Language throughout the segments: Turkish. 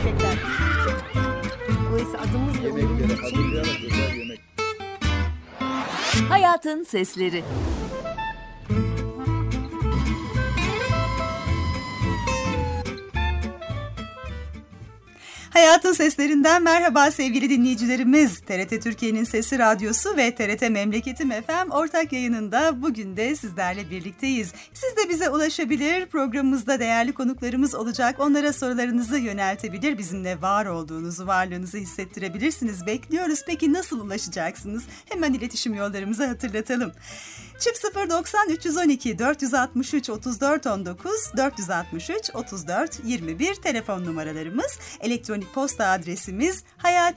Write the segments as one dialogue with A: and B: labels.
A: gerçekten. Dolayısıyla adımız bile
B: Yemeklere
A: uyumlu için.
B: hazırlayarak güzel yemek.
C: Hayatın sesleri.
D: Hayatın seslerinden merhaba sevgili dinleyicilerimiz. TRT Türkiye'nin Sesi Radyosu ve TRT Memleketim FM ortak yayınında bugün de sizlerle birlikteyiz. Siz de bize ulaşabilir, programımızda değerli konuklarımız olacak. Onlara sorularınızı yöneltebilir, bizimle var olduğunuzu, varlığınızı hissettirebilirsiniz. Bekliyoruz. Peki nasıl ulaşacaksınız? Hemen iletişim yollarımızı hatırlatalım. 090 312 463 34 19 463 34 21 telefon numaralarımız, elektronik posta adresimiz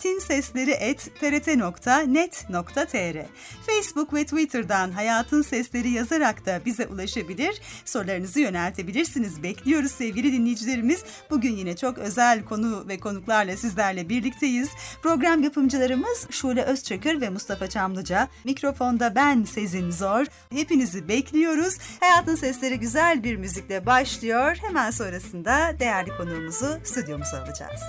D: hayatinsesleri@trt.net.tr. Facebook ve Twitter'dan Hayatın Sesleri yazarak da bize ulaşabilir, sorularınızı yöneltebilirsiniz. Bekliyoruz sevgili dinleyicilerimiz. Bugün yine çok özel konu ve konuklarla sizlerle birlikteyiz. Program yapımcılarımız Şule Özçakır ve Mustafa Çamlıca. Mikrofonda ben Sezin Zor. Hepinizi bekliyoruz. Hayatın Sesleri güzel bir müzikle başlıyor. Hemen sonrasında değerli konuğumuzu stüdyomuza alacağız.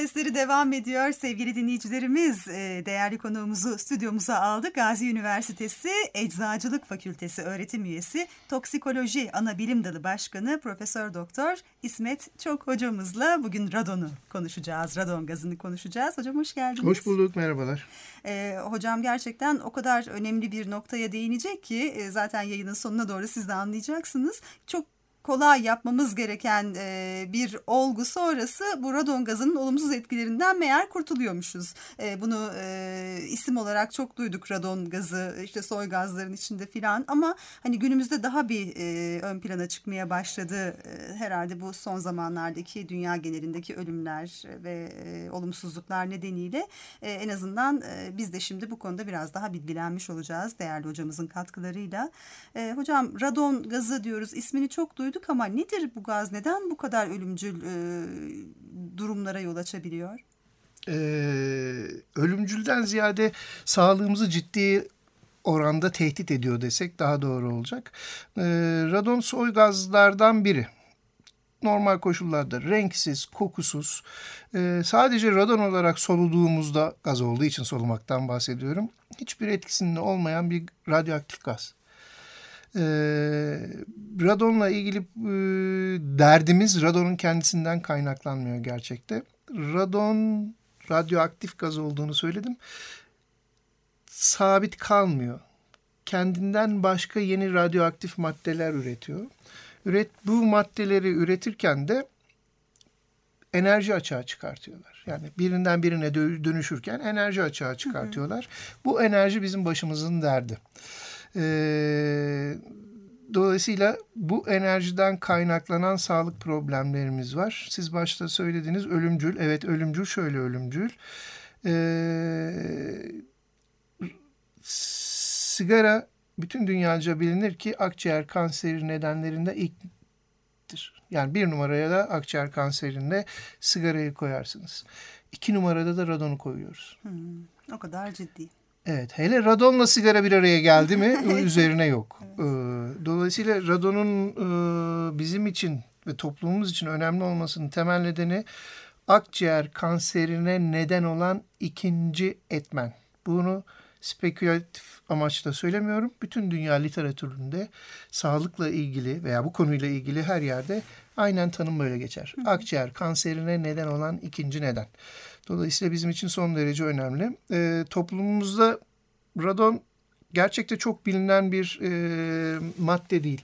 D: sesleri devam ediyor. Sevgili dinleyicilerimiz, değerli konuğumuzu stüdyomuza aldık. Gazi Üniversitesi Eczacılık Fakültesi öğretim üyesi, Toksikoloji Anabilim Dalı Başkanı Profesör Doktor İsmet Çok hocamızla bugün radonu konuşacağız. Radon gazını konuşacağız. Hocam hoş geldiniz.
B: Hoş bulduk, merhabalar.
D: Hocam gerçekten o kadar önemli bir noktaya değinecek ki zaten yayının sonuna doğru siz de anlayacaksınız. Çok kolay yapmamız gereken bir olgu sonrası bu radon gazının olumsuz etkilerinden meğer kurtuluyormuşuz. Bunu isim olarak çok duyduk, radon gazı, işte soy gazların içinde filan, ama hani günümüzde daha bir ön plana çıkmaya başladı. Herhalde bu son zamanlardaki dünya genelindeki ölümler ve olumsuzluklar nedeniyle en azından biz de şimdi bu konuda biraz daha bilgilenmiş olacağız değerli hocamızın katkılarıyla. Hocam, radon gazı diyoruz, ismini çok duyduk ama nedir bu gaz? Neden bu kadar ölümcül durumlara yol açabiliyor?
B: Ölümcülden ziyade sağlığımızı ciddi oranda tehdit ediyor desek daha doğru olacak. Radon soy gazlardan biri. Normal koşullarda renksiz, kokusuz, sadece radon olarak soluduğumuzda, gaz olduğu için solumaktan bahsediyorum, hiçbir etkisinde olmayan bir radyoaktif gaz. Radonla ilgili derdimiz radonun kendisinden kaynaklanmıyor gerçekte. Radon radyoaktif gaz olduğunu söyledim. Sabit kalmıyor. Kendinden başka yeni radyoaktif maddeler üretiyor. Bu maddeleri üretirken de enerji açığa çıkartıyorlar. Yani birinden birine dönüşürken enerji açığa çıkartıyorlar. Bu enerji bizim başımızın derdi. Dolayısıyla bu enerjiden kaynaklanan sağlık problemlerimiz var. Siz başta söylediğiniz ölümcül. Evet, ölümcül, şöyle ölümcül. Sigara bütün dünyaca bilinir ki akciğer kanseri nedenlerinde ilktir. Yani 1 numaraya da akciğer kanserinde sigarayı koyarsınız. 2 numarada da radonu koyuyoruz.
D: O kadar ciddi.
B: Evet, hele radonla sigara bir araya geldi mi üzerine yok. Evet. Dolayısıyla radonun bizim için ve toplumumuz için önemli olmasının temel nedeni akciğer kanserine neden olan ikinci etmen. Bunu spekülatif amaçla söylemiyorum. Bütün dünya literatüründe sağlıkla ilgili veya bu konuyla ilgili her yerde aynen tanım böyle geçer. Akciğer kanserine neden olan ikinci neden. Dolayısıyla bizim için son derece önemli. Toplumumuzda radon gerçekten çok bilinen bir madde değil.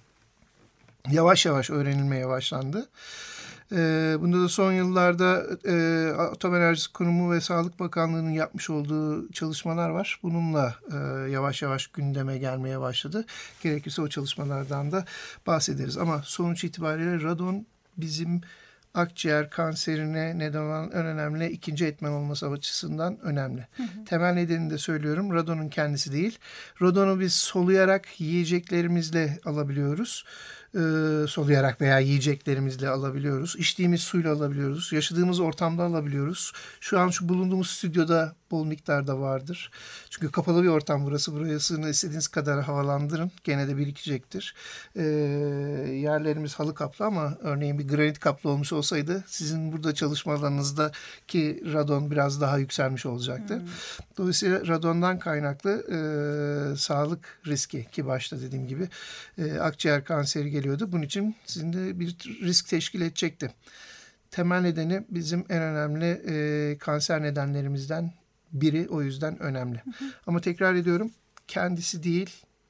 B: Yavaş yavaş öğrenilmeye başlandı. Bunda da son yıllarda Atom Enerjisi Kurumu ve Sağlık Bakanlığı'nın yapmış olduğu çalışmalar var. Bununla yavaş yavaş gündeme gelmeye başladı. Gerekirse o çalışmalardan da bahsederiz. Ama sonuç itibariyle radon bizim akciğer kanserine neden olan en önemli ikinci etmen olması açısından önemli. Temel nedenini de söylüyorum. Radonun kendisi değil. Radonu biz soluyarak yiyeceklerimizle alabiliyoruz. Soluyarak veya yiyeceklerimizle alabiliyoruz. İçtiğimiz suyla alabiliyoruz. Yaşadığımız ortamda alabiliyoruz. Şu an şu bulunduğumuz stüdyoda bol miktarda vardır. Çünkü kapalı bir ortam burası. Burasını istediğiniz kadar havalandırın. Gene de birikecektir. Yerlerimiz halı kaplı ama örneğin bir granit kaplı olmuş olsaydı sizin burada çalışma alanınızdaki radon biraz daha yükselmiş olacaktı. Dolayısıyla radondan kaynaklı sağlık riski, ki başta dediğim gibi akciğer kanseri geliyordu. Bunun için sizin de bir risk teşkil edecekti. Temel nedeni bizim en önemli kanser nedenlerimizden biri, o yüzden önemli. Ama tekrar ediyorum, kendisi değil,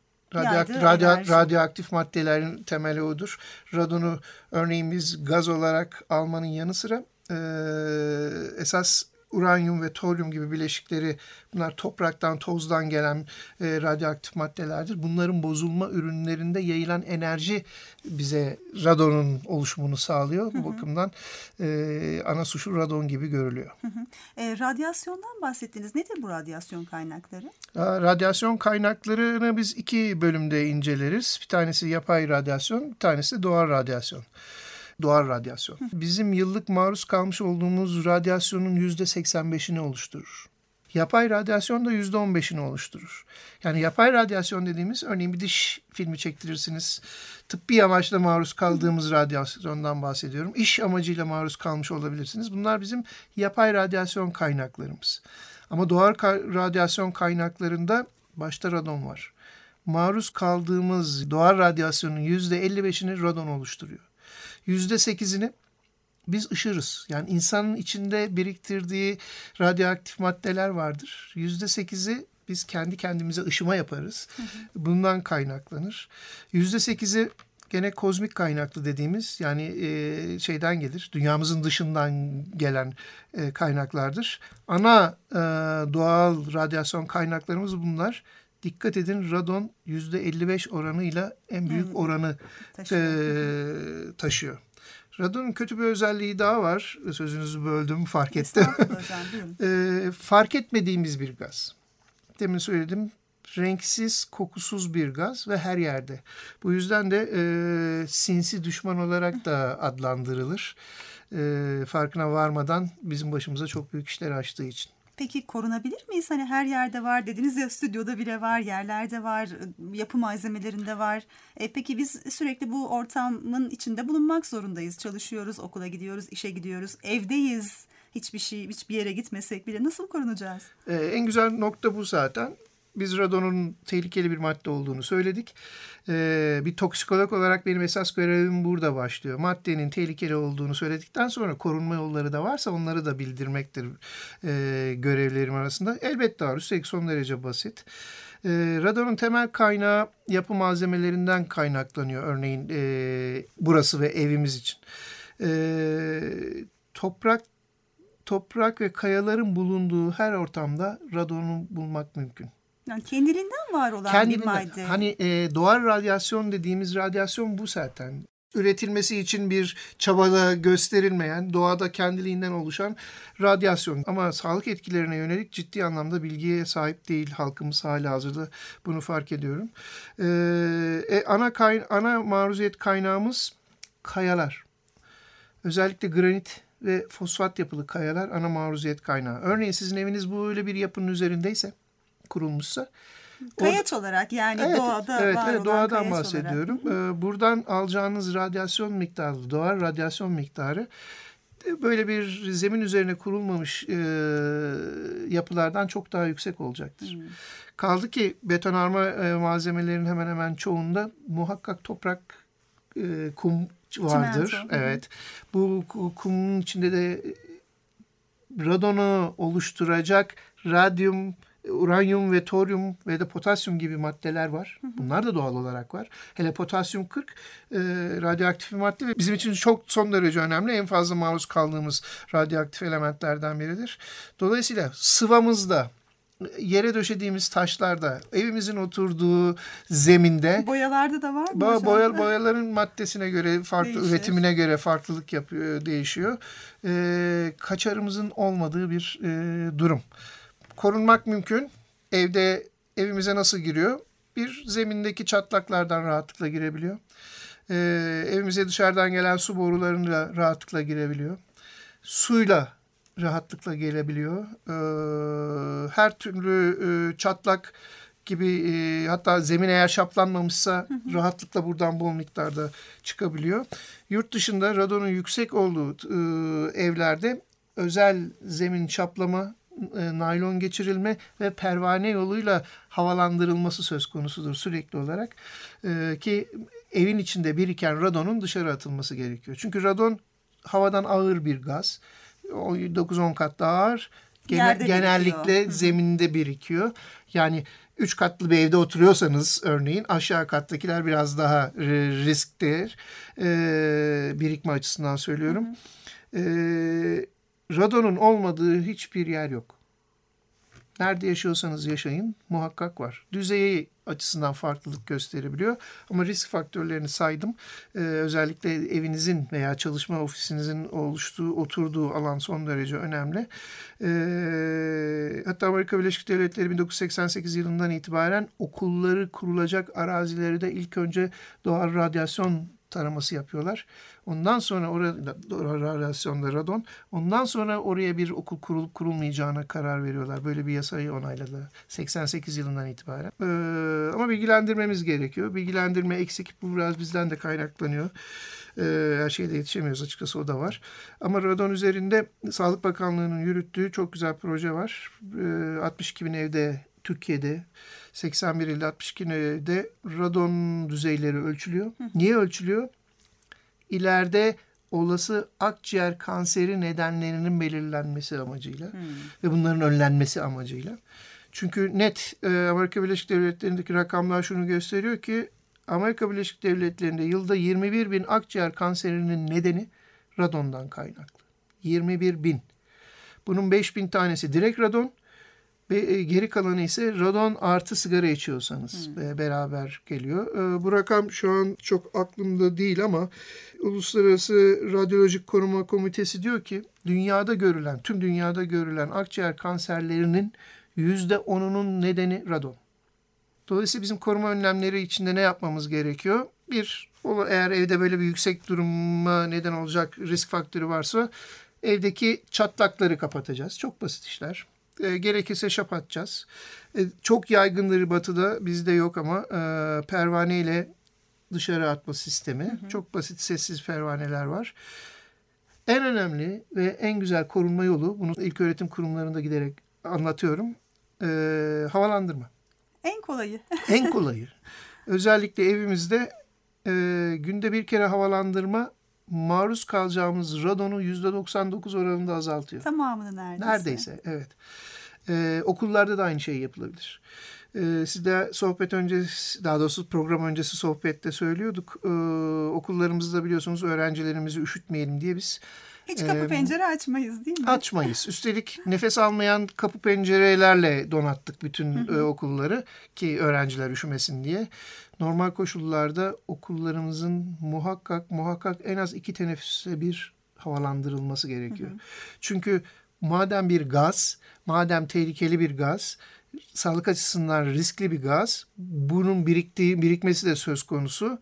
B: radyoaktif maddelerin temeli odur. Radonu örneğin biz gaz olarak almanın yanı sıra esas uranyum ve toryum gibi bileşikleri, bunlar topraktan, tozdan gelen radyoaktif maddelerdir. Bunların bozulma ürünlerinde yayılan enerji bize radonun oluşumunu sağlıyor. Bu bakımdan ana suçu radon gibi görülüyor.
D: Radyasyondan bahsettiniz. Nedir bu radyasyon kaynakları?
B: Radyasyon kaynaklarını biz 2 bölümde inceleriz. Bir tanesi yapay radyasyon, bir tanesi doğal radyasyon. Doğal radyasyon. Bizim yıllık maruz kalmış olduğumuz radyasyonun %85'ini oluşturur. Yapay radyasyon da %15'ini oluşturur. Yani yapay radyasyon dediğimiz, örneğin bir diş filmi çektirirsiniz. Tıbbi amaçla maruz kaldığımız radyasyondan bahsediyorum. İş amacıyla maruz kalmış olabilirsiniz. Bunlar bizim yapay radyasyon kaynaklarımız. Ama doğal radyasyon kaynaklarında başta radon var. Maruz kaldığımız doğal radyasyonun %55'ini radon oluşturuyor. %8'ini biz ışırız. Yani insanın içinde biriktirdiği radyoaktif maddeler vardır. %8'i biz kendi kendimize ışıma yaparız. Bundan kaynaklanır. %8'i gene kozmik kaynaklı dediğimiz, yani şeyden gelir, dünyamızın dışından gelen kaynaklardır. Ana doğal radyasyon kaynaklarımız bunlar. Dikkat edin, radon %55 oranıyla en büyük oranı taşıyor. Radonun kötü bir özelliği daha var. Sözünüzü böldüm, fark ettim. Fark etmediğimiz bir gaz. Demin söyledim, renksiz, kokusuz bir gaz ve her yerde. Bu yüzden de sinsi düşman olarak da adlandırılır. Farkına varmadan bizim başımıza çok büyük işler açtığı için.
D: Peki korunabilir miyiz? Hani her yerde var dediniz ya, stüdyoda bile var, yerlerde var, yapı malzemelerinde var. Peki biz sürekli bu ortamın içinde bulunmak zorundayız. Çalışıyoruz, okula gidiyoruz, işe gidiyoruz, evdeyiz. Hiçbir yere gitmesek bile nasıl korunacağız?
B: En güzel nokta bu zaten. Biz radonun tehlikeli bir madde olduğunu söyledik. Bir toksikolog olarak benim esas görevim burada başlıyor. Maddenin tehlikeli olduğunu söyledikten sonra korunma yolları da varsa onları da bildirmektir görevlerim arasında. Elbette var. Üstelik son derece basit. Radonun temel kaynağı yapı malzemelerinden kaynaklanıyor. Örneğin burası ve evimiz için. Toprak ve kayaların bulunduğu her ortamda radonu bulmak mümkün.
D: Yani kendiliğinden var olan bir madde.
B: Hani doğal radyasyon dediğimiz radyasyon bu zaten. Üretilmesi için bir çabada gösterilmeyen, doğada kendiliğinden oluşan radyasyon. Ama sağlık etkilerine yönelik ciddi anlamda bilgiye sahip değil halkımız halihazırda, bunu fark ediyorum. Ana maruziyet kaynağımız kayalar. Özellikle granit ve fosfat yapılı kayalar ana maruziyet kaynağı. Örneğin sizin eviniz böyle bir yapının üzerindeyse, kurulmuşsa.
D: Kayaç olarak, yani doğada var olan
B: doğadan bahsediyorum.
D: Olarak.
B: Buradan alacağınız radyasyon miktarı, doğal radyasyon miktarı böyle bir zemin üzerine kurulmamış yapılardan çok daha yüksek olacaktır. Kaldı ki betonarme malzemelerin hemen hemen çoğunda muhakkak toprak, kum vardır.
D: Çimento.
B: Evet. Bu kumun içinde de radonu oluşturacak radyum, uranyum ve toryum ve de potasyum gibi maddeler var. Bunlar da doğal olarak var. Hele potasyum 40 radyoaktif bir madde ve bizim için çok son derece önemli. En fazla maruz kaldığımız radyoaktif elementlerden biridir. Dolayısıyla sıvamızda, yere döşediğimiz taşlarda, evimizin oturduğu zeminde,
D: boyalarda da var mı?
B: Boyaların maddesine göre farklı, üretimine göre farklılık yapıyor, değişiyor. Kaçarımızın olmadığı bir durum. Korunmak mümkün. Evimize nasıl giriyor? Bir, zemindeki çatlaklardan rahatlıkla girebiliyor. Evimize dışarıdan gelen su borularıyla rahatlıkla girebiliyor. Suyla rahatlıkla gelebiliyor. Her türlü çatlak gibi, hatta zemin eğer şaplanmamışsa rahatlıkla buradan bol miktarda çıkabiliyor. Yurt dışında radonun yüksek olduğu evlerde özel zemin şaplama, naylon geçirilme ve pervane yoluyla havalandırılması söz konusudur sürekli olarak. Ki evin içinde biriken radonun dışarı atılması gerekiyor. Çünkü radon havadan ağır bir gaz. 9-10 kat daha ağır. Genellikle zeminde birikiyor. Yani 3 katlı bir evde oturuyorsanız örneğin aşağı kattakiler biraz daha risklidir. Birikme açısından söylüyorum. Radonun olmadığı hiçbir yer yok. Nerede yaşıyorsanız yaşayın muhakkak var. Düzeyi açısından farklılık gösterebiliyor. Ama risk faktörlerini saydım. Özellikle evinizin veya çalışma ofisinizin oturduğu alan son derece önemli. Hatta Amerika Birleşik Devletleri 1988 yılından itibaren okulları kurulacak arazileri de ilk önce doğal radyasyon taraması yapıyorlar. Ondan sonra orada radyasyonda radon. Ondan sonra oraya bir okul kurulup kurulmayacağına karar veriyorlar. Böyle bir yasayı onayladılar. 88 yılından itibaren. Ama bilgilendirmemiz gerekiyor. Bilgilendirme eksik. Bu biraz bizden de kaynaklanıyor. Her şeyde yetişemiyoruz açıkçası, o da var. Ama radon üzerinde Sağlık Bakanlığı'nın yürüttüğü çok güzel proje var. 62 bin evde Türkiye'de, 81 ilde 62 evde radon düzeyleri ölçülüyor. Niye ölçülüyor? İleride olası akciğer kanseri nedenlerinin belirlenmesi amacıyla ve bunların önlenmesi amacıyla. Çünkü net Amerika Birleşik Devletleri'ndeki rakamlar şunu gösteriyor ki Amerika Birleşik Devletleri'nde yılda 21 bin akciğer kanserinin nedeni radondan kaynaklı. 21 bin. Bunun 5 bin tanesi direkt radon ve geri kalanı ise radon artı sigara içiyorsanız beraber geliyor. Bu rakam şu an çok aklımda değil ama Uluslararası Radyolojik Koruma Komitesi diyor ki tüm dünyada görülen akciğer kanserlerinin %10'unun nedeni radon. Dolayısıyla bizim koruma önlemleri içinde ne yapmamız gerekiyor? Eğer evde böyle bir yüksek duruma neden olacak risk faktörü varsa evdeki çatlakları kapatacağız. Çok basit işler. Gerekirse şap atacağız. Çok yaygındır batıda, bizde yok ama pervane ile dışarı atma sistemi. Çok basit sessiz pervaneler var. En önemli ve en güzel korunma yolu, bunu ilköğretim kurumlarında giderek anlatıyorum, havalandırma.
D: En kolayı.
B: En kolayı. Özellikle evimizde günde bir kere havalandırma maruz kalacağımız radonu %99 oranında azaltıyor.
D: Tamamını neredeyse.
B: Neredeyse, evet. Okullarda da aynı şey yapılabilir. Siz de program öncesi sohbette söylüyorduk. Okullarımızda biliyorsunuz öğrencilerimizi üşütmeyelim diye biz
D: hiç kapı pencere açmayız değil mi?
B: Açmayız. Üstelik nefes almayan kapı pencerelerle donattık bütün okulları ki öğrenciler üşümesin diye. Normal koşullarda okullarımızın muhakkak en az 2 teneffüse bir havalandırılması gerekiyor. Çünkü madem tehlikeli bir gaz, sağlık açısından riskli bir gaz, bunun birikmesi de söz konusu.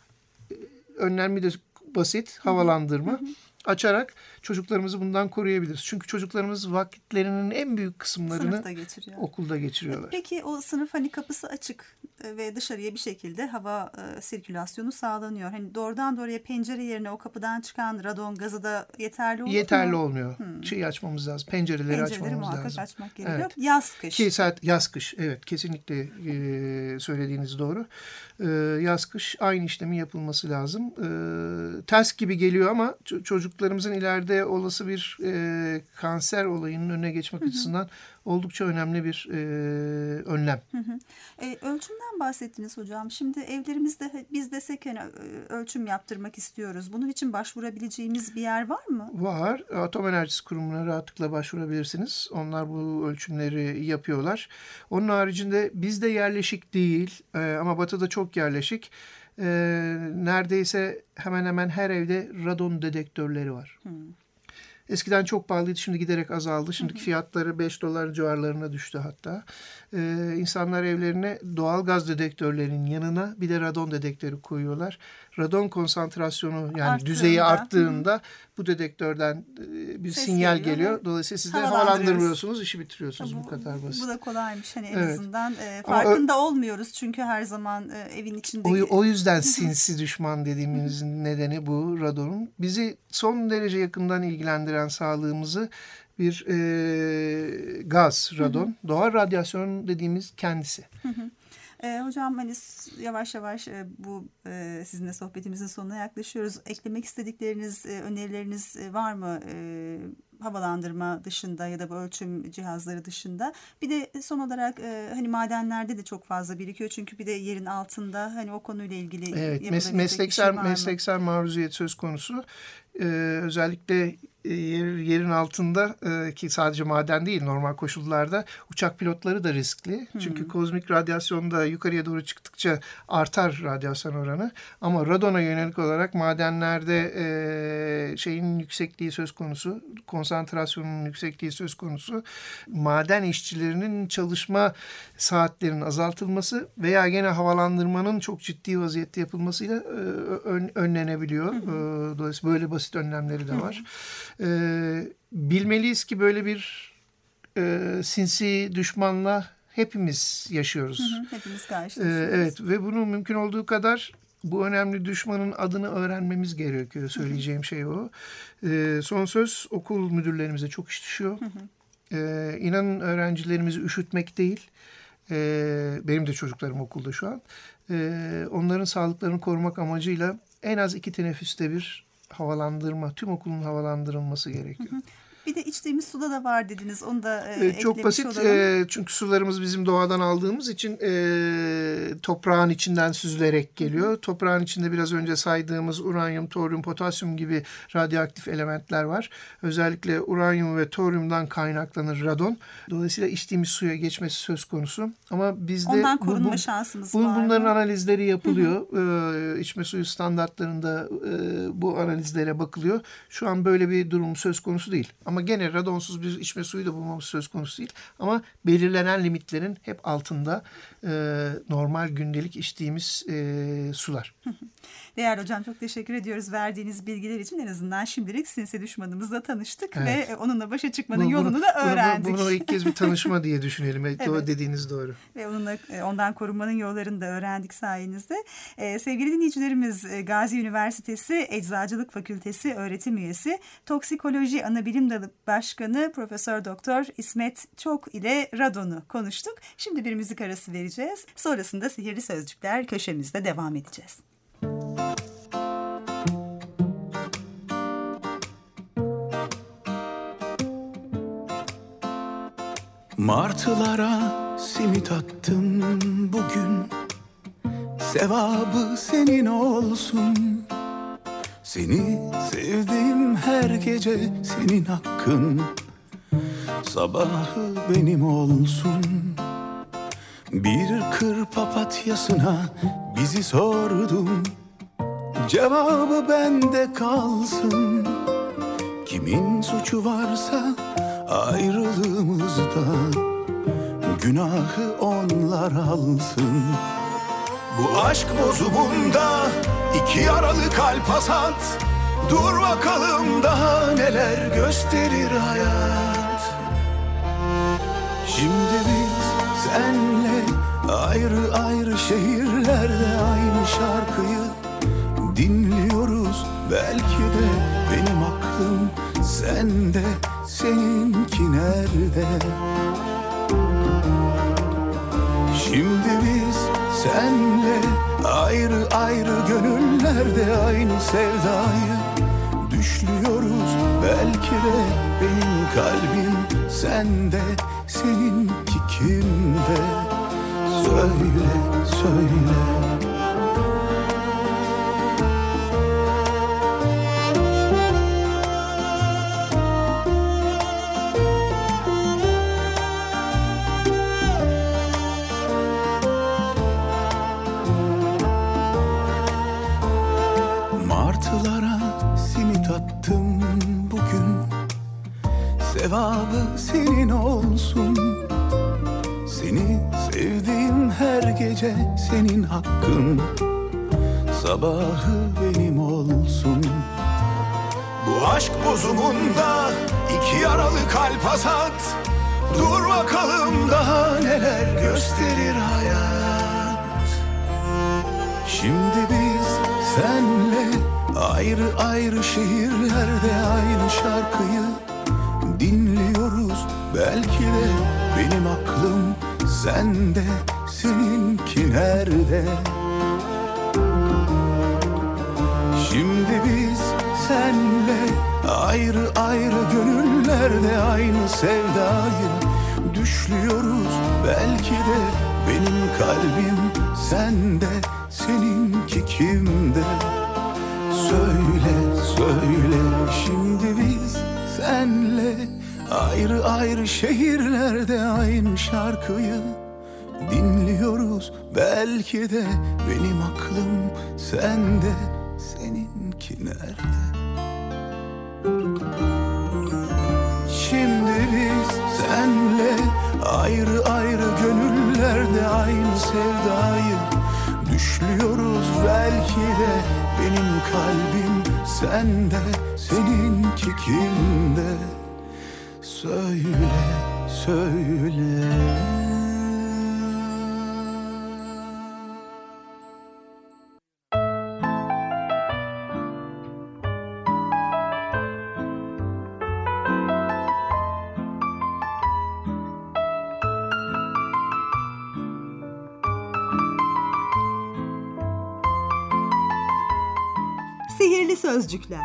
B: Önlemi de basit, havalandırma. Açarak çocuklarımızı bundan koruyabiliriz. Çünkü çocuklarımız vakitlerinin en büyük kısımlarını okulda geçiriyorlar.
D: Peki o sınıf kapısı açık ve dışarıya bir şekilde hava sirkülasyonu sağlanıyor. Doğrudan doğruya pencere yerine o kapıdan çıkan radon gazı da yeterli olur mu?
B: Yeterli olmuyor. Açmamız lazım. Pencereleri açmamız
D: muhakkak
B: lazım.
D: Açmak gerekiyor. Evet. Yaz kış.
B: Yaz kış. Evet, kesinlikle söylediğiniz doğru. Yaz kış aynı işlemin yapılması lazım. Ters gibi geliyor ama çocuklarımızın ileride olası bir kanser olayının önüne geçmek açısından oldukça önemli bir önlem.
D: Ölçümden bahsettiniz hocam. Şimdi evlerimizde biz desek ölçüm yaptırmak istiyoruz. Bunun için başvurabileceğimiz bir yer var mı?
B: Var. Atom Enerjisi Kurumu'na rahatlıkla başvurabilirsiniz. Onlar bu ölçümleri yapıyorlar. Onun haricinde bizde yerleşik değil ama Batı'da çok yerleşik. Neredeyse hemen her evde radon dedektörleri var. Eskiden çok pahalıydı, şimdi giderek azaldı. Şimdiki fiyatları $5 civarlarına düştü hatta. İnsanlar evlerine doğal gaz dedektörlerinin yanına bir de radon dedektörü koyuyorlar. Radon konsantrasyonu düzeyi arttığında bu dedektörden bir sinyal geliyor. Dolayısıyla siz de havalandırmıyorsunuz, işi bitiriyorsunuz. Bu kadar basit.
D: Bu da kolaymış en azından. Farkında olmuyoruz çünkü her zaman evin içinde.
B: O yüzden sinsi düşman dediğimizin nedeni bu radonun. Bizi son derece yakından ilgilendiren sağlığımızı bir gaz, radon. Doğal radyasyon dediğimiz kendisi.
D: Hocam yavaş yavaş bu sizinle sohbetimizin sonuna yaklaşıyoruz. Eklemek istedikleriniz, önerileriniz var mı? Havalandırma dışında ya da bu ölçüm cihazları dışında. Bir de son olarak madenlerde de çok fazla birikiyor. Çünkü bir de yerin altında o konuyla ilgili
B: evet,
D: mesleki
B: meslekler maruziyet söz konusu. Özellikle yerin altında ki sadece maden değil, normal koşullarda uçak pilotları da riskli. Çünkü kozmik radyasyonda yukarıya doğru çıktıkça artar radyasyon oranı. Ama radona yönelik olarak madenlerde şeyin yüksekliği söz konusu, konsantrasyonun yüksekliği söz konusu. Maden işçilerinin çalışma saatlerinin azaltılması veya gene havalandırmanın çok ciddi vaziyette yapılmasıyla önlenebiliyor. Dolayısıyla böyle basit önlemleri de var. Bilmeliyiz ki böyle bir sinsi düşmanla hepimiz yaşıyoruz.
D: Hepimiz karşılaşıyoruz.
B: Evet ve bunu mümkün olduğu kadar bu önemli düşmanın adını öğrenmemiz gerekiyor. Söyleyeceğim şey o. Son söz okul müdürlerimize çok iş düşüyor. İnanın öğrencilerimizi üşütmek değil. Benim de çocuklarım okulda şu an. Onların sağlıklarını korumak amacıyla en az 2 teneffüste bir havalandırma, tüm okulun havalandırılması gerekiyor.
D: Bir de içtiğimiz suda da var dediniz. Onu da eklemiş
B: çok basit çünkü sularımız bizim doğadan aldığımız için toprağın içinden süzülerek geliyor. Toprağın içinde biraz önce saydığımız uranyum, toryum, potasyum gibi radyoaktif elementler var. Özellikle uranyum ve toryumdan kaynaklanır radon. Dolayısıyla içtiğimiz suya geçmesi söz konusu. Ama bizde
D: ondan korunma şansımız var.
B: Bunların analizleri yapılıyor. İçme suyu standartlarında bu analizlere bakılıyor. Şu an böyle bir durum söz konusu değil. Ama gene radonsuz bir içme suyu da bulmamız söz konusu değil. Ama belirlenen limitlerin hep altında normal gündelik içtiğimiz sular.
D: Değerli hocam, çok teşekkür ediyoruz verdiğiniz bilgiler için. En azından şimdilik sinsi düşmanımızla tanıştık ve onunla başa çıkmanın yolunu da öğrendik.
B: Bunu ilk kez bir tanışma diye düşünelim. Evet. O dediğiniz doğru.
D: Ve ondan korunmanın yollarını da öğrendik sayenizde. Sevgili dinleyicilerimiz, Gazi Üniversitesi Eczacılık Fakültesi öğretim üyesi, Toksikoloji Anabilim Dalı Başkanı Profesör Doktor İsmet Çok ile radonu konuştuk. Şimdi bir müzik arası vereceğiz. Sonrasında Sihirli Sözcükler köşemizde devam edeceğiz.
C: Martılara simit attım bugün, sevabı senin olsun. Seni sevdim her gece, senin hakkın, sabahı benim olsun. Bir kır papatyasına bizi sordum, cevabı bende kalsın. Kimin suçu varsa ayrılığımızda, günahı onlar alsın. Bu aşk bozumunda iki yaralı kalp hasat, dur bakalım daha neler gösterir hayat. Şimdi biz senle ayrı ayrı şehirlerde aynı şarkıyı dinliyoruz. Belki de benim aklım sende, seninki nerede? Şimdi biz senle ayrı ayrı gönüllerde aynı sevdayı düşlüyoruz. Belki de benim kalbim sende, seninki kimde? Söyle, söyle. Martılara simit attım bugün, sevabı senin olsun. Seni sevdiğim her gece, senin hakkın, sabahı benim olsun. Bu aşk bozumunda iki yaralı kalp hasat, dur bakalım daha neler gösterir hayat. Şimdi biz senle ayrı ayrı şehirlerde aynı şarkıyı dinliyoruz. Belki de benim aklım sende, seninki nerede? Şimdi biz senle ayrı ayrı gönüllerde aynı sevdayı düşlüyoruz. Belki de benim kalbim sende, seninki kimde? Söyle, söyle. Şimdi biz senle. Ayrı ayrı şehirlerde aynı şarkıyı dinliyoruz. Belki de benim aklım sende, seninki nerede? Şimdi biz senle ayrı ayrı gönüllerde aynı sevdayı düşlüyoruz. Belki de benim kalbim sende, seninki kimde? Söyle, söyle.
D: Sihirli sözcükler.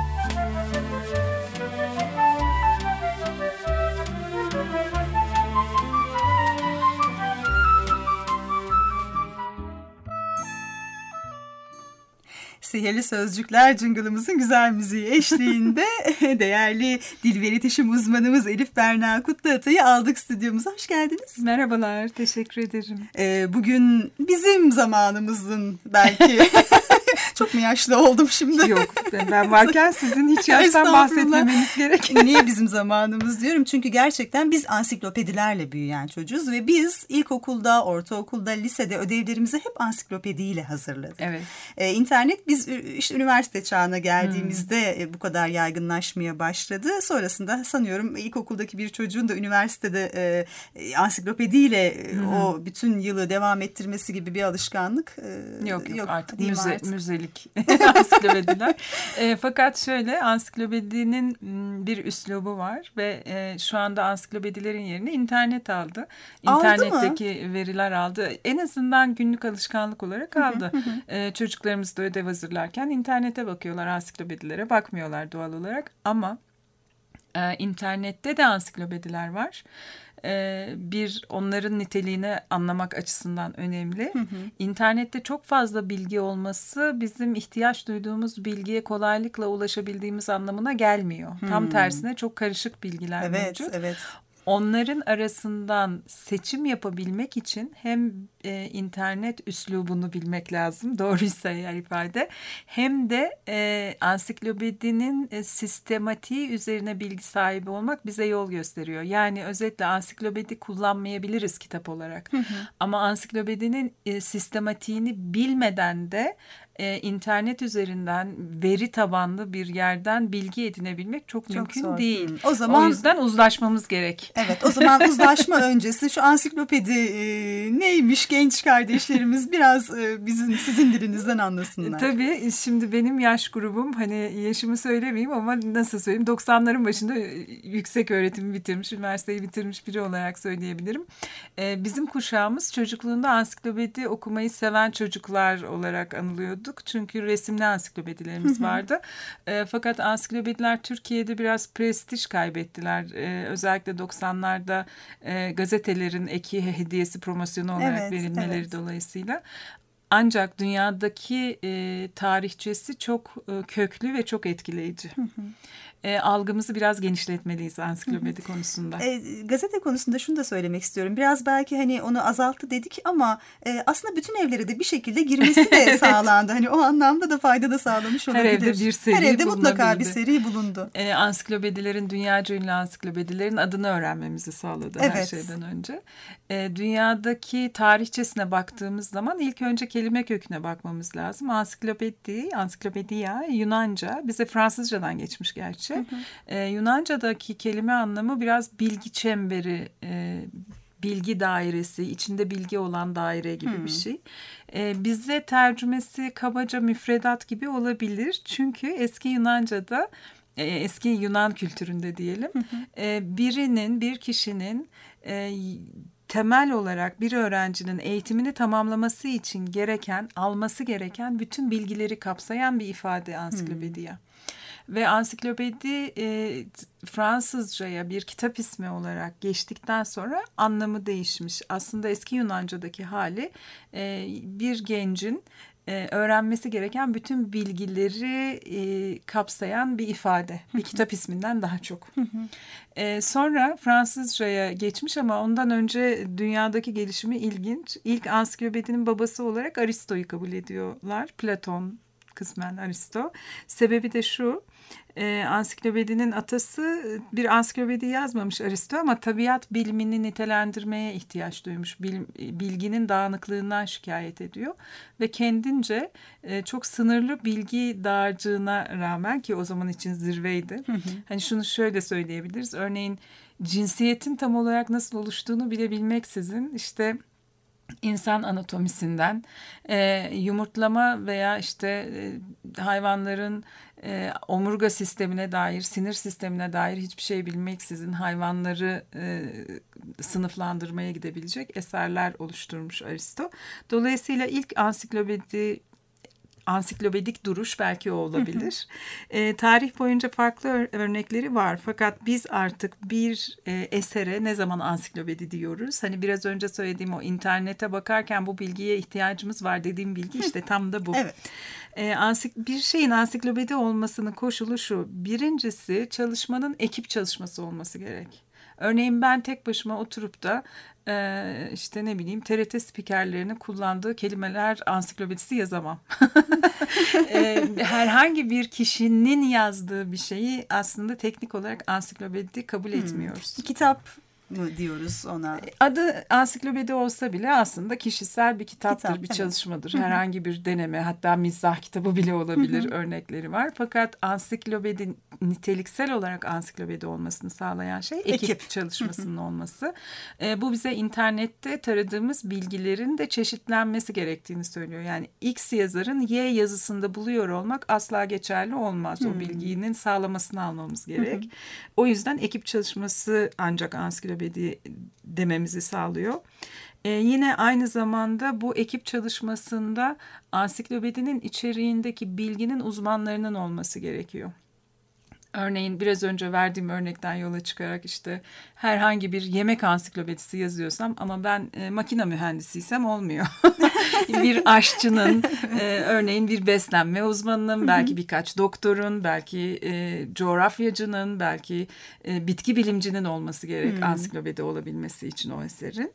D: Sihirli Sözcükler jingle'ımızın güzel müziği eşliğinde değerli dil ve iletişim uzmanımız Elif Berna Kutluatay'ı aldık stüdyomuza. Hoş geldiniz.
E: Merhabalar, teşekkür ederim.
D: Bugün bizim zamanımızın belki... Çok mu yaşlı oldum şimdi?
E: Yok, ben varken sizin hiç yaştan bahsetmemeniz gerek.
D: Niye bizim zamanımız diyorum? Çünkü gerçekten biz ansiklopedilerle büyüyen çocuğuz ve biz ilkokulda, ortaokulda, lisede ödevlerimizi hep ansiklopediyle hazırladık.
E: Evet.
D: İnternet biz işte üniversite çağına geldiğimizde bu kadar yaygınlaşmaya başladı. Sonrasında sanıyorum ilkokuldaki bir çocuğun da üniversitede ansiklopediyle o bütün yılı devam ettirmesi gibi bir alışkanlık
E: yok artık müzelik
D: artık.
E: ansiklopediler. Fakat şöyle, ansiklopedinin bir üslubu var ve şu anda ansiklopedilerin yerini internet aldı. İnternetteki veriler aldı. En azından günlük alışkanlık olarak aldı. Çocuklarımız da ödev hazırlarken internete bakıyorlar, ansiklopedilere bakmıyorlar doğal olarak. Ama internette de ansiklopediler var. Onların niteliğini anlamak açısından önemli. İnternette çok fazla bilgi olması bizim ihtiyaç duyduğumuz bilgiye kolaylıkla ulaşabildiğimiz anlamına gelmiyor. Tam tersine çok karışık bilgiler mevcut.
D: Evet.
E: Onların arasından seçim yapabilmek için hem internet üslubunu bilmek lazım, doğruysa eğer ifade, hem de ansiklopedinin sistematiği üzerine bilgi sahibi olmak bize yol gösteriyor. Yani özetle ansiklopedi kullanmayabiliriz kitap olarak. Ama ansiklopedinin sistematiğini bilmeden de internet üzerinden veri tabanlı bir yerden bilgi edinebilmek çok mümkün
D: zor
E: değil.
D: O
E: yüzden uzlaşmamız gerek.
D: Evet, o zaman uzlaşma öncesi şu ansiklopedi neymiş genç kardeşlerimiz biraz sizin dilinizden anlasınlar.
E: Tabii şimdi benim yaş grubum, hani yaşımı söylemeyeyim ama nasıl söyleyeyim, 90'ların başında yüksek öğretimi bitirmiş, üniversiteyi bitirmiş biri olarak söyleyebilirim. Bizim kuşağımız çocukluğunda ansiklopedi okumayı seven çocuklar olarak anılıyordu. Çünkü resimli ansiklopedilerimiz vardı. Fakat ansiklopediler Türkiye'de biraz prestij kaybettiler. Özellikle 90'larda gazetelerin eki hediyesi promosyonu olarak verilmeleri dolayısıyla. Ancak dünyadaki tarihçesi çok köklü ve çok etkileyici. Algımızı biraz genişletmeliyiz ansiklopedi konusunda.
D: Gazete konusunda şunu da söylemek istiyorum. Biraz belki hani onu azalttı dedik ama aslında bütün evlere de bir şekilde girmesi de sağlandı. Hani o anlamda da fayda da sağlamış olabilir.
E: Her evde bir seri
D: Her evde mutlaka bir seri bulundu.
E: Ansiklopedilerin, dünyaca ünlü ansiklopedilerin adını öğrenmemizi sağladı her şeyden önce. Dünyadaki tarihçesine baktığımız zaman ilk önce kelime köküne bakmamız lazım. Ansiklopediya Yunanca, bize Fransızcadan geçmiş gerçi. Yunanca'daki kelime anlamı biraz bilgi çemberi, bilgi dairesi, içinde bilgi olan daire gibi bir şey. Bize tercümesi kabaca müfredat gibi olabilir. Çünkü eski Yunanca'da, eski Yunan kültüründe diyelim, bir kişinin temel olarak bir öğrencinin eğitimini tamamlaması için alması gereken bütün bilgileri kapsayan bir ifade ansiklopediya. Ve ansiklopedi Fransızcaya bir kitap ismi olarak geçtikten sonra anlamı değişmiş. Aslında eski Yunanca'daki hali bir gencin öğrenmesi gereken bütün bilgileri kapsayan bir ifade. Bir kitap isminden daha çok. Sonra Fransızca'ya geçmiş ama ondan önce dünyadaki gelişimi ilginç. İlk ansiklopedinin babası olarak Aristo'yu kabul ediyorlar. Platon, kısmen Aristo. Sebebi de şu. Ansiklopedinin atası bir ansiklopedi yazmamış Aristo ama tabiat bilimini nitelendirmeye ihtiyaç duymuş. Bilginin dağınıklığından şikayet ediyor ve kendince çok sınırlı bilgi dağarcığına rağmen, ki o zaman için zirveydi. Hani şunu şöyle söyleyebiliriz. Örneğin cinsiyetin tam olarak nasıl oluştuğunu bile bilmeksizin işte İnsan anatomisinden yumurtlama veya işte hayvanların omurga sistemine dair, sinir sistemine dair hiçbir şey bilmeksizin hayvanları sınıflandırmaya gidebilecek eserler oluşturmuş Aristo. Dolayısıyla ilk ansiklopedik duruş belki o olabilir. Tarih boyunca farklı örnekleri var. Fakat biz artık bir esere ne zaman ansiklopedi diyoruz? Hani biraz önce söylediğim o internete bakarken bu bilgiye ihtiyacımız var dediğim bilgi işte tam da bu. Evet. Bir şeyin ansiklopedi olmasının koşulu şu. Birincisi çalışmanın ekip çalışması olması gerek. Örneğin ben tek başıma oturup da işte ne bileyim TRT spikerlerinin kullandığı kelimeler ansiklopedisi yazamam. Herhangi bir kişinin yazdığı bir şeyi aslında teknik olarak ansiklopedi kabul etmiyoruz.
D: Kitap mı diyoruz ona?
E: Adı ansiklopedi olsa bile aslında kişisel bir kitaptır, bir çalışmadır. Herhangi bir deneme, hatta mizah kitabı bile olabilir, örnekleri var. Fakat ansiklopedi, niteliksel olarak ansiklopedi olmasını sağlayan şey ekip çalışmasının olması. Bu bize internette taradığımız bilgilerin de çeşitlenmesi gerektiğini söylüyor. Yani X yazarın Y yazısında buluyor olmak asla geçerli olmaz. O bilginin sağlamasını almamız gerek. O yüzden ekip çalışması ancak ansiklopedi dememizi sağlıyor. Yine aynı zamanda bu ekip çalışmasında ansiklopedinin içeriğindeki bilginin uzmanlarının olması gerekiyor. Örneğin biraz önce verdiğim örnekten yola çıkarak işte herhangi bir yemek ansiklopedisi yazıyorsam ama ben makine mühendisiysem olmuyor. Bir aşçının, örneğin bir beslenme uzmanının, belki birkaç doktorun, belki coğrafyacının, belki bitki bilimcinin olması gerek ansiklopedi olabilmesi için o eserin.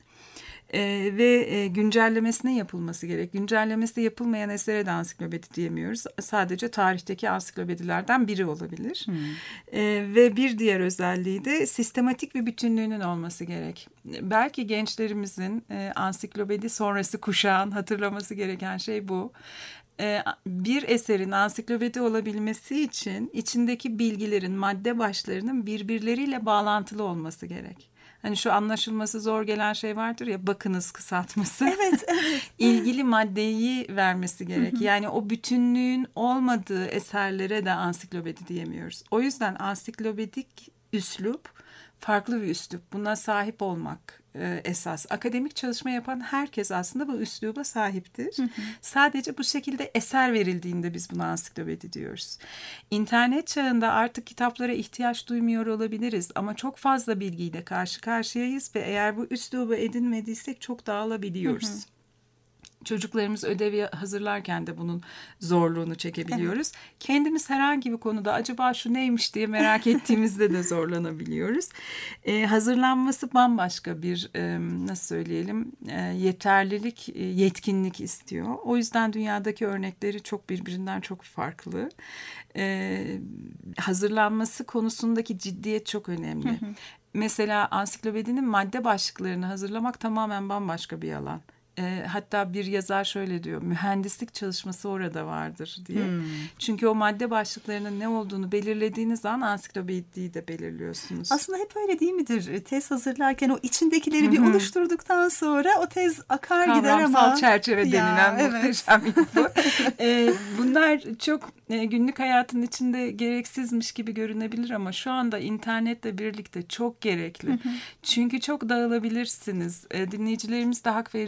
E: Ve güncellemesine yapılması gerek. Güncellemesi yapılmayan esere de ansiklopedi diyemiyoruz. Sadece tarihteki ansiklopedilerden biri olabilir. Ve bir diğer özelliği de sistematik bir bütünlüğünün olması gerek. Belki gençlerimizin ansiklopedi sonrası kuşağın hatırlaması gereken şey bu. Bir eserin ansiklopedi olabilmesi için içindeki bilgilerin, madde başlarının birbirleriyle bağlantılı olması gerek. Hani şu anlaşılması zor gelen şey vardır ya, bakınız kısaltması. Evet. İlgili maddeyi vermesi gerek. Yani o bütünlüğün olmadığı eserlere de ansiklopedi diyemiyoruz. O yüzden ansiklopedik üslup farklı bir üslup. Buna sahip olmak esas. Akademik çalışma yapan herkes aslında bu üsluba sahiptir. Sadece bu şekilde eser verildiğinde biz buna ansiklopedi diyoruz. İnternet çağında artık kitaplara ihtiyaç duymuyor olabiliriz ama çok fazla bilgiyle karşı karşıyayız ve eğer bu üslubu edinmediysek çok dağılabiliyoruz. Çocuklarımız ödevi hazırlarken de bunun zorluğunu çekebiliyoruz. Evet. Kendimiz herhangi bir konuda acaba şu neymiş diye merak ettiğimizde de zorlanabiliyoruz. Hazırlanması bambaşka bir nasıl söyleyelim yeterlilik, yetkinlik istiyor. O yüzden dünyadaki örnekleri çok birbirinden çok farklı. Hazırlanması konusundaki ciddiyet çok önemli. Mesela ansiklopedinin madde başlıklarını hazırlamak tamamen bambaşka bir alan. Hatta bir yazar şöyle diyor, mühendislik çalışması orada vardır diye. Çünkü o madde başlıklarının ne olduğunu belirlediğiniz an ansiklopediyi de belirliyorsunuz.
D: Aslında hep öyle değil midir? Tez hazırlarken o içindekileri bir oluşturduktan sonra o tez akar gider ama.
E: Kavramsal çerçeve denilen muhteşem info. Bunlar çok günlük hayatın içinde gereksizmiş gibi görünebilir ama şu anda internetle birlikte çok gerekli. Çünkü çok dağılabilirsiniz. Dinleyicilerimiz de hak verecektir.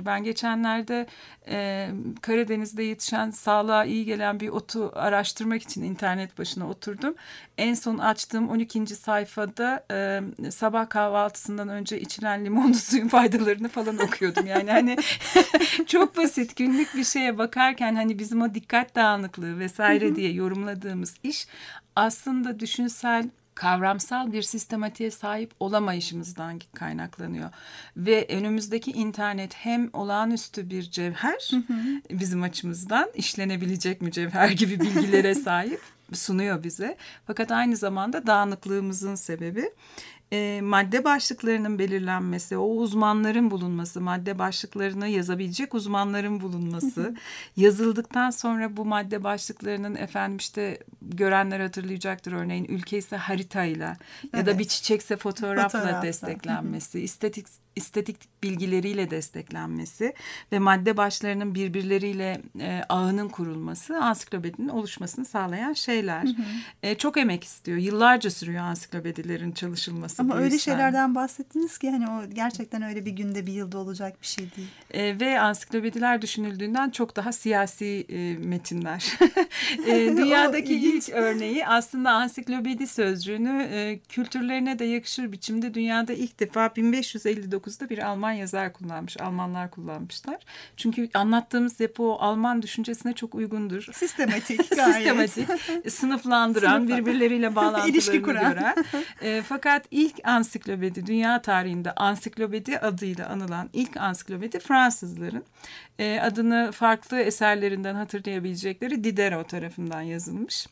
E: Ben geçenlerde Karadeniz'de yetişen, sağlığa iyi gelen bir otu araştırmak için internet başına oturdum. En son açtığım 12. sayfada sabah kahvaltısından önce içilen limonlu suyun faydalarını falan okuyordum. Yani hani çok basit günlük bir şeye bakarken hani bizim o dikkat dağınıklığı vesaire diye yorumladığımız iş aslında düşünsel, kavramsal bir sistematiğe sahip olamayışımızdan kaynaklanıyor. Ve önümüzdeki internet hem olağanüstü bir cevher, bizim açımızdan işlenebilecek mücevher gibi bilgilere sahip sunuyor bize. Fakat aynı zamanda dağınıklığımızın sebebi. Madde başlıklarının belirlenmesi, o uzmanların bulunması, madde başlıklarını yazabilecek uzmanların bulunması, yazıldıktan sonra bu madde başlıklarının efendim işte görenler hatırlayacaktır, örneğin ülke ise haritayla ya da bir çiçekse fotoğrafla desteklenmesi, estetik bilgileriyle desteklenmesi ve madde başlarının birbirleriyle ağının kurulması ansiklopedinin oluşmasını sağlayan şeyler. Çok emek istiyor. Yıllarca sürüyor ansiklopedilerin çalışılması.
D: Ama öyle şeylerden bahsettiniz ki hani o gerçekten öyle bir günde bir yılda olacak bir şey değil.
E: Ve ansiklopediler düşünüldüğünden çok daha siyasi metinler. Dünyadaki ilk örneği aslında ansiklopedi sözcüğünü kültürlerine de yakışır biçimde dünyada ilk defa 1559'da bir Alman yazar kullanmış. Almanlar kullanmışlar. Çünkü anlattığımız yapı o Alman düşüncesine çok uygundur.
D: Sistematik gayet.
E: Sistematik, sınıflandıran, birbirleriyle bağlantılarını gören. Fakat ilk ansiklopedi, dünya tarihinde ansiklopedi adıyla anılan ilk ansiklopedi Fransızların. Adını farklı eserlerinden hatırlayabilecekleri Diderot tarafından yazılmış.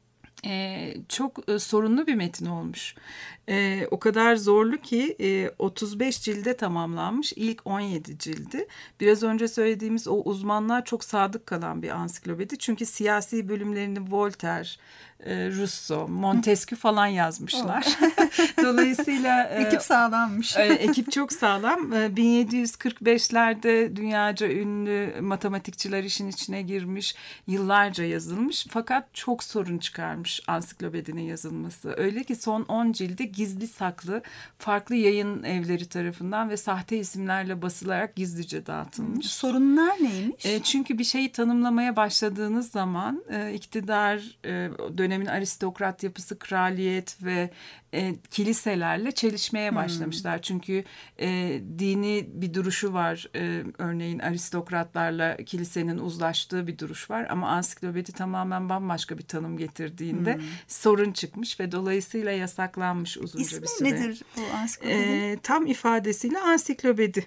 E: Çok sorunlu bir metin olmuş. O kadar zorlu ki 35 cilde tamamlanmış, ilk 17 cildi. Biraz önce söylediğimiz o uzmanlar çok sadık kalan bir ansiklopedi. Çünkü siyasi bölümlerini Voltaire, Rousseau, Montesquieu falan yazmışlar. Dolayısıyla
D: ekip sağlammış.
E: Ekip çok sağlam. 1745'lerde dünyaca ünlü matematikçiler işin içine girmiş, yıllarca yazılmış. Fakat çok sorun çıkarmış ansiklopedinin yazılması. Öyle ki son 10 cildi gizli saklı, farklı yayın evleri tarafından ve sahte isimlerle basılarak gizlice dağıtılmış.
D: Sorunlar neymiş?
E: Çünkü bir şeyi tanımlamaya başladığınız zaman iktidar, dönemin aristokrat yapısı, kraliyet ve kiliselerle çelişmeye başlamışlar. Çünkü dini bir duruşu var. Örneğin aristokratlarla kilisenin uzlaştığı bir duruş var. Ama ansiklopedi tamamen bambaşka bir tanım getirdiğinde sorun çıkmış ve dolayısıyla yasaklanmış uzunca bir süre.
D: İsmi nedir bu ansiklopedi?
E: Tam ifadesiyle ansiklopedi.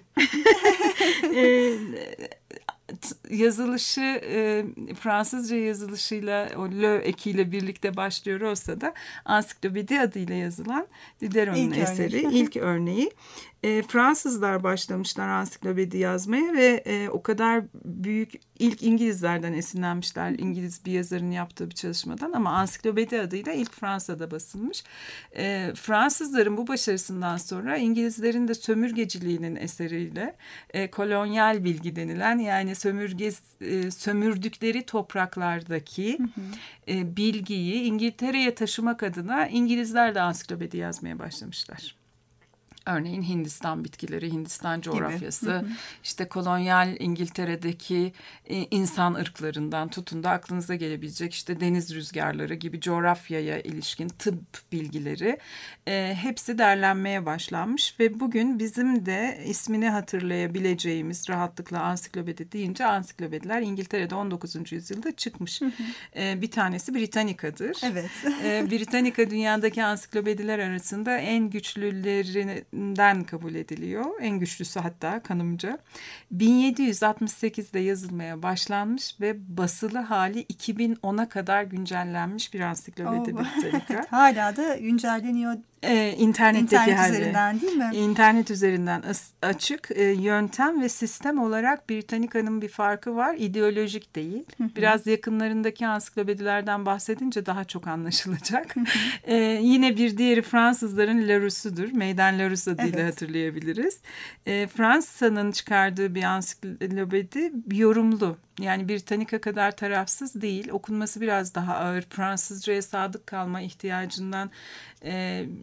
E: Yazılışı Fransızca yazılışıyla o L ekiyle birlikte başlıyor olsa da ansiklopedi adıyla yazılan Diderot'un eseri, ilk örneği. Fransızlar başlamışlar ansiklopedi yazmaya ve o kadar büyük, ilk İngilizlerden esinlenmişler, İngiliz bir yazarın yaptığı bir çalışmadan, ama ansiklopedi adıyla ilk Fransa'da basılmış. Fransızların bu başarısından sonra İngilizlerin de sömürgeciliğinin eseriyle kolonyal bilgi denilen, yani sömürdükleri topraklardaki bilgiyi İngiltere'ye taşımak adına İngilizler de ansiklopedi yazmaya başlamışlar. Örneğin Hindistan bitkileri, Hindistan coğrafyası, işte kolonyal İngiltere'deki insan ırklarından tutun da aklınıza gelebilecek işte deniz rüzgarları gibi coğrafyaya ilişkin tıp bilgileri hepsi derlenmeye başlanmış ve bugün bizim de ismini hatırlayabileceğimiz rahatlıkla ansiklopedi deyince ansiklopediler İngiltere'de 19. yüzyılda çıkmış. Bir tanesi Britannica'dır.
D: Evet.
E: Britannica dünyadaki ansiklopediler arasında en güçlülerinden kabul ediliyor. En güçlüsü hatta kanımca. 1768'de yazılmaya başlanmış ve basılı hali 2010'a kadar güncellenmiş bir ansiklopedi Britannica.
D: Hala da güncelleniyor.
E: İnternet
D: üzerinden değil mi?
E: İnternet üzerinden açık. Yöntem ve sistem olarak Britannica'nın bir farkı var. İdeolojik değil. Biraz yakınlarındaki ansiklopedilerden bahsedince daha çok anlaşılacak. Yine bir diğeri Fransızların Larousse'udur. Meydan Larousse adıyla hatırlayabiliriz. Fransa'nın çıkardığı bir ansiklopedi yorumlu. Yani Britannica kadar tarafsız değil. Okunması biraz daha ağır. Fransızcaya sadık kalma ihtiyacından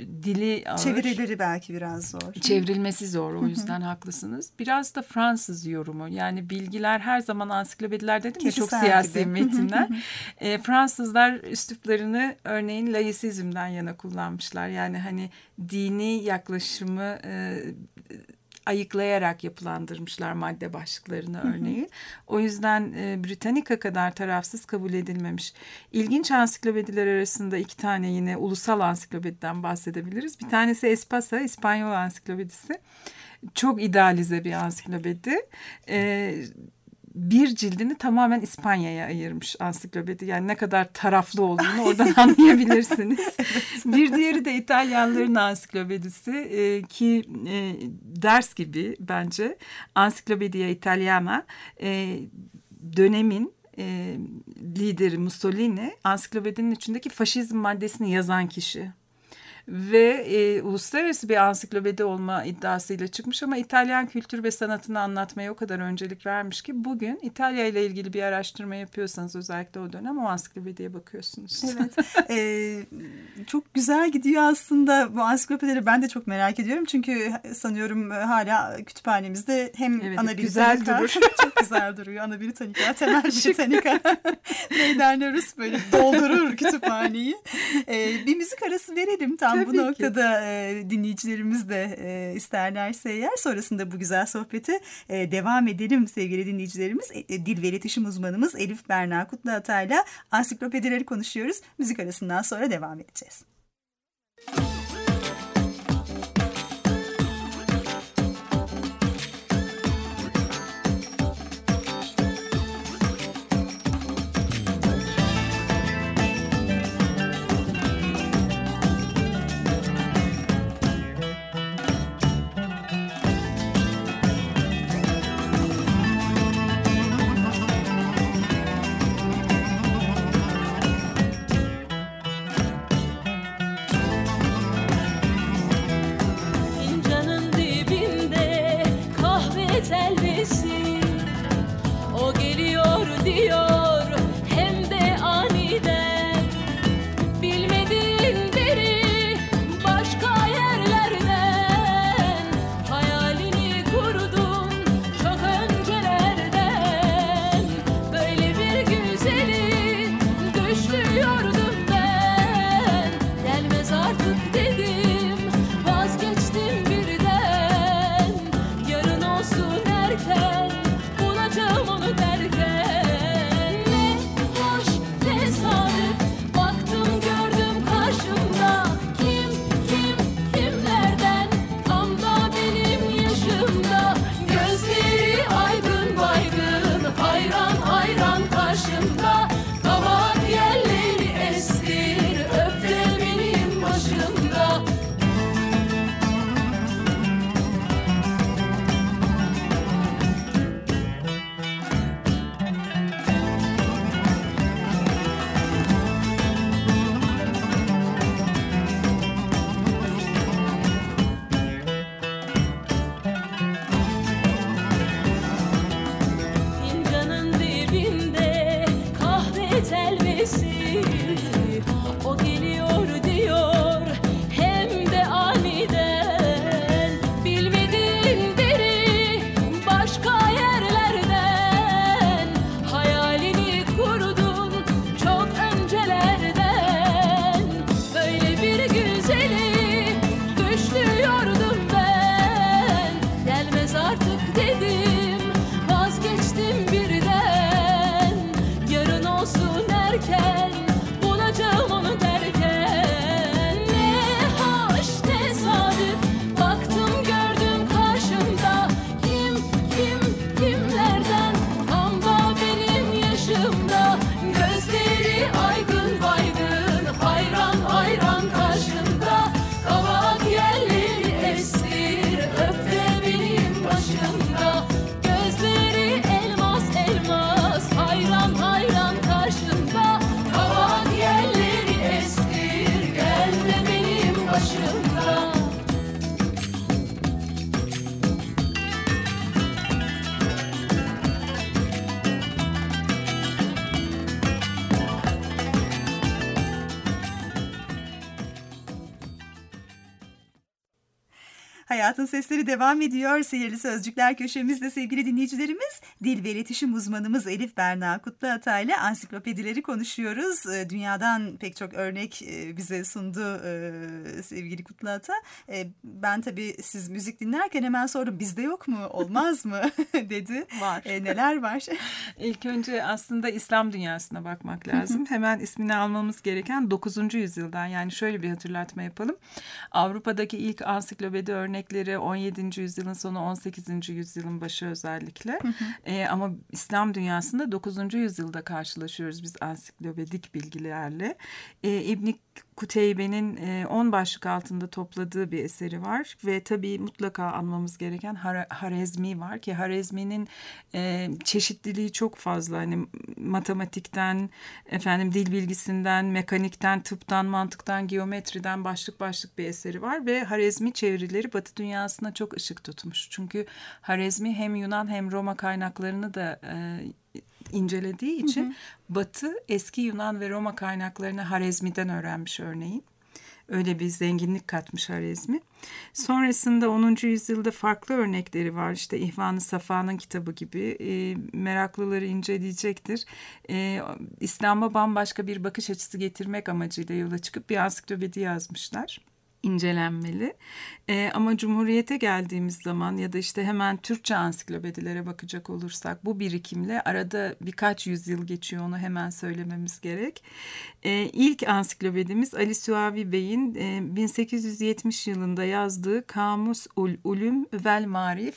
E: dili ağır.
D: Çevirileri belki biraz zor.
E: Çevrilmesi zor, o yüzden haklısınız. Biraz da Fransız yorumu. Yani bilgiler her zaman ansiklopediler dedim ya, çok siyasi metinler. Fransızlar üsluplarını örneğin laisizmden yana kullanmışlar. Yani hani dini yaklaşımı ayıklayarak yapılandırmışlar madde başlıklarını örneğin. O yüzden Britannica kadar tarafsız kabul edilmemiş. İlginç ansiklopediler arasında 2 tane yine ulusal ansiklopediden bahsedebiliriz. Bir tanesi Espasa, İspanyol ansiklopedisi. Çok idealize bir ansiklopedi. Bir cildini tamamen İspanya'ya ayırmış ansiklopedi. Yani ne kadar taraflı olduğunu oradan anlayabilirsiniz. Bir diğeri de İtalyanların ansiklopedisi ki ders gibi bence. Encyclopedia Italiana, dönemin lideri Mussolini ansiklopedinin içindeki faşizm maddesini yazan kişi. Ve uluslararası bir ansiklopedi olma iddiasıyla çıkmış ama İtalyan kültür ve sanatını anlatmaya o kadar öncelik vermiş ki bugün İtalya ile ilgili bir araştırma yapıyorsanız özellikle o dönem o ansiklopediye bakıyorsunuz.
D: Evet. Çok güzel gidiyor aslında bu ansiklopedileri, ben de çok merak ediyorum çünkü sanıyorum hala kütüphanemizde hem Ana Britannica çok güzel duruyor. Ana Britannica, Temel Britannica Meydanlarus böyle doldurur kütüphaneyi. Bir müzik arası verelim tam. Bu noktada dinleyicilerimiz de isterlerse eğer sonrasında bu güzel sohbete devam edelim sevgili dinleyicilerimiz. Dil ve iletişim uzmanımız Elif Berna Kutluatay'la ansiklopedileri konuşuyoruz. Müzik arasından sonra devam edeceğiz.
F: Bulacağım onu derken
D: Hayatın Sesleri devam ediyor. Sihirli Sözcükler köşemizde sevgili dinleyicilerimiz. Dil ve iletişim uzmanımız Elif Berna Kutluata ile ansiklopedileri konuşuyoruz. Dünyadan pek çok örnek bize sundu sevgili Kutluata. Ben tabii siz müzik dinlerken hemen sordum. Bizde yok mu? Olmaz mı? dedi.
E: Var.
D: Neler var?
E: İlk önce aslında İslam dünyasına bakmak lazım. Hemen ismini almamız gereken 9. yüzyıldan, yani şöyle bir hatırlatma yapalım. Avrupa'daki ilk ansiklopedi örnekleri 17. yüzyılın sonu 18. yüzyılın başı özellikle. Ama İslam dünyasında 9. yüzyılda karşılaşıyoruz biz ansiklopedik bilgilerle. İbn Kuteybe'nin 10 başlık altında topladığı bir eseri var ve tabii mutlaka anmamız gereken Harezmi var ki Harezmi'nin çeşitliliği çok fazla. Hani matematikten, dil bilgisinden, mekanikten, tıptan, mantıktan, geometriden başlık başlık bir eseri var ve Harezmi çevirileri Batı dünyasına çok ışık tutmuş. Çünkü Harezmi hem Yunan hem Roma kaynaklarını da incelediği için Batı eski Yunan ve Roma kaynaklarını Harezmi'den öğrenmiş örneğin. Öyle bir zenginlik katmış Harezmi. Sonrasında 10. yüzyılda farklı örnekleri var. İşte İhvan-ı Safa'nın kitabı gibi meraklıları inceleyecektir. İslam'a bambaşka bir bakış açısı getirmek amacıyla yola çıkıp bir ansiklopedi yazmışlar. İncelenmeli. Ama Cumhuriyet'e geldiğimiz zaman ya da işte hemen Türkçe ansiklopedilere bakacak olursak bu birikimle arada birkaç yüzyıl geçiyor, onu hemen söylememiz gerek. İlk ansiklopedimiz Ali Suavi Bey'in 1870 yılında yazdığı Kamus-ul Ulum vel Marif.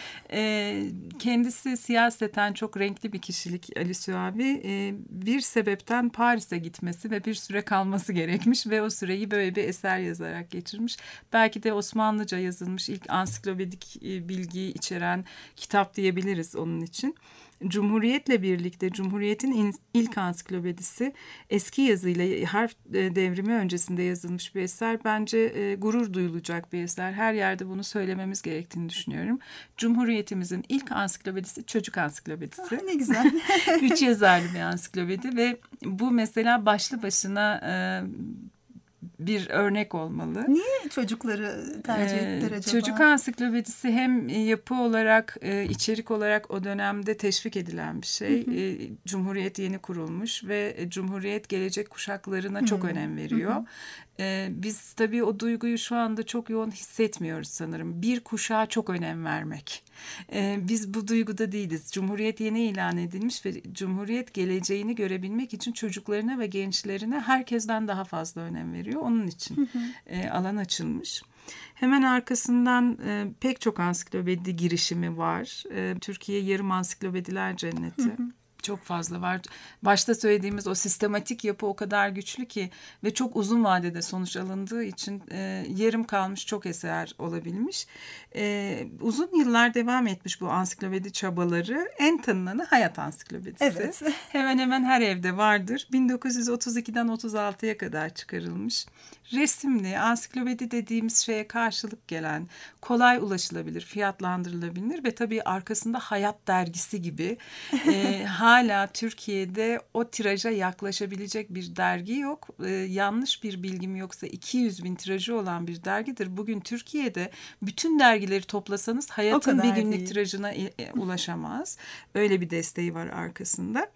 E: Kendisi siyaseten çok renkli bir kişilik Ali Suavi. Bir sebepten Paris'e gitmesi ve bir süre kalması gerekmiş ve o süreyi böyle bir eser yazarak geçirmiş. Belki de Osmanlıca yazılmış ilk ansiklopedik bilgiyi içeren kitap diyebiliriz onun için. Cumhuriyet'le birlikte Cumhuriyet'in ilk ansiklopedisi eski yazıyla harf devrimi öncesinde yazılmış bir eser. Bence gurur duyulacak bir eser. Her yerde bunu söylememiz gerektiğini düşünüyorum. Cumhuriyetimizin ilk ansiklopedisi çocuk ansiklopedisi.
D: Ne güzel.
E: 3 yazarlı bir ansiklopedi ve bu mesela başlı başına bir örnek olmalı.
D: Niye çocukları tercih ettiler acaba?
E: Çocuk ansiklopedisi hem yapı olarak, içerik olarak o dönemde teşvik edilen bir şey. Cumhuriyet yeni kurulmuş ve Cumhuriyet gelecek kuşaklarına çok önem veriyor. Biz tabii o duyguyu şu anda çok yoğun hissetmiyoruz sanırım. Bir kuşağa çok önem vermek. Biz bu duyguda değiliz. Cumhuriyet yeni ilan edilmiş ve Cumhuriyet geleceğini görebilmek için çocuklarına ve gençlerine herkesten daha fazla önem veriyor. Onun için alan açılmış. Hemen arkasından pek çok ansiklopedi girişimi var. Türkiye Yarım Ansiklopediler Cenneti. Çok fazla var. Başta söylediğimiz o sistematik yapı o kadar güçlü ki ve çok uzun vadede sonuç alındığı için yarım kalmış çok eser olabilmiş. Uzun yıllar devam etmiş bu ansiklopedi çabaları. En tanınanı Hayat Ansiklopedisi.
D: Evet.
E: Hemen hemen her evde vardır. 1932'den 36'ya kadar çıkarılmış. Resimli ansiklopedi dediğimiz şeye karşılık gelen, kolay ulaşılabilir, fiyatlandırılabilir ve tabii arkasında Hayat dergisi gibi hala Türkiye'de o tiraja yaklaşabilecek bir dergi yok. Yanlış bir bilgim yoksa 200.000 tirajı olan bir dergidir. Bugün Türkiye'de bütün dergileri toplasanız Hayat'ın bir günlük değil. Tirajına ulaşamaz. Öyle bir desteği var arkasında.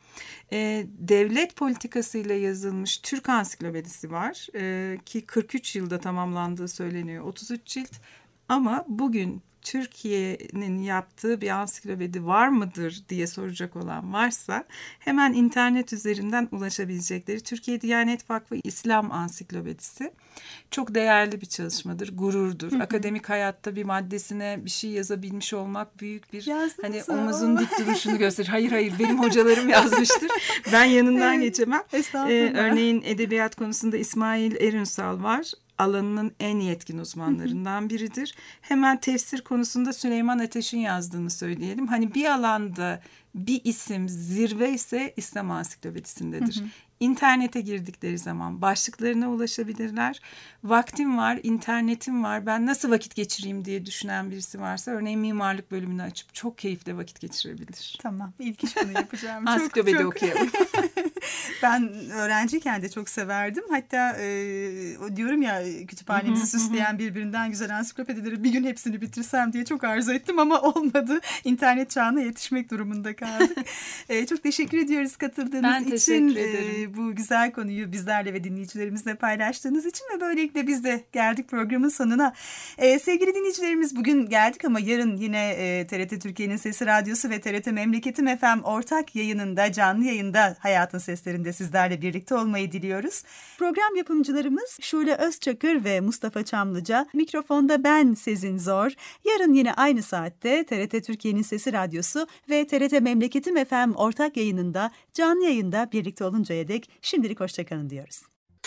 E: Devlet politikasıyla yazılmış Türk Ansiklopedisi var ki 43 yılda tamamlandığı söyleniyor. 33 cilt ama bugün Türkiye'nin yaptığı bir ansiklopedi var mıdır diye soracak olan varsa hemen internet üzerinden ulaşabilecekleri Türkiye Diyanet Vakfı İslam Ansiklopedisi çok değerli bir çalışmadır, gururdur. Akademik hayatta bir maddesine bir şey yazabilmiş olmak büyük bir hani omuzun dik duruşunu gösterir. Hayır benim hocalarım yazmıştır. Ben yanından geçemem. Örneğin edebiyat konusunda İsmail Erünsal var. Alanının en yetkin uzmanlarından biridir. Hemen tefsir konusunda Süleyman Ateş'in yazdığını söyleyelim. Hani bir alanda bir isim zirve ise İslam Ansiklopedisi'ndedir. İnternete girdikleri zaman başlıklarına ulaşabilirler. Vaktim var, internetim var, ben nasıl vakit geçireyim diye düşünen birisi varsa örneğin mimarlık bölümünü açıp çok keyifle vakit geçirebilir.
D: Tamam, ilk iş bunu yapacağım.
E: Ansiklopedi okuyalım.
D: Ben öğrenciyken de çok severdim. Hatta diyorum ya, kütüphanemizi süsleyen birbirinden güzel ansiklopedileri bir gün hepsini bitirsem diye çok arzu ettim ama olmadı. İnternet çağına yetişmek durumunda kaldık. Çok teşekkür ediyoruz katıldığınız için.
E: Teşekkür ederim.
D: Bu güzel konuyu bizlerle ve dinleyicilerimizle paylaştığınız için ve böylelikle biz de geldik programın sonuna. Sevgili dinleyicilerimiz, bugün geldik ama yarın yine TRT Türkiye'nin Sesi Radyosu ve TRT Memleketim FM ortak yayınında, canlı yayında Hayatın Seslerinde sizlerle birlikte olmayı diliyoruz. Program yapımcılarımız Şule Özçakır ve Mustafa Çamlıca. Mikrofonda ben Sezin Zor. Yarın yine aynı saatte TRT Türkiye'nin Sesi Radyosu ve TRT Memleketim FM ortak yayınında, canlı yayında birlikte oluncaya dek şimdilik hoşçakalın diyoruz.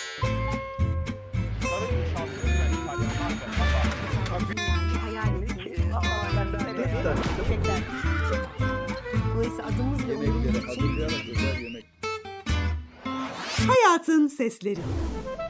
A: Dolayısıyla adımızla uyumlu için.
D: Hayatın Sesleri.